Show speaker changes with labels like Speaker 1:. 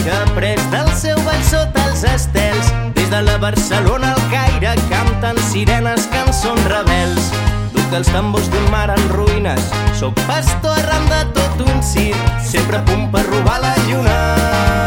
Speaker 1: que pres del seu ball sota els estels. Des de la Barcelona al Caire canten sirenes, cançons rebels. Duc els tambors d'un mar en ruïnes, soc pastor arran de tot un circ, sempre a punt per robar la lluna.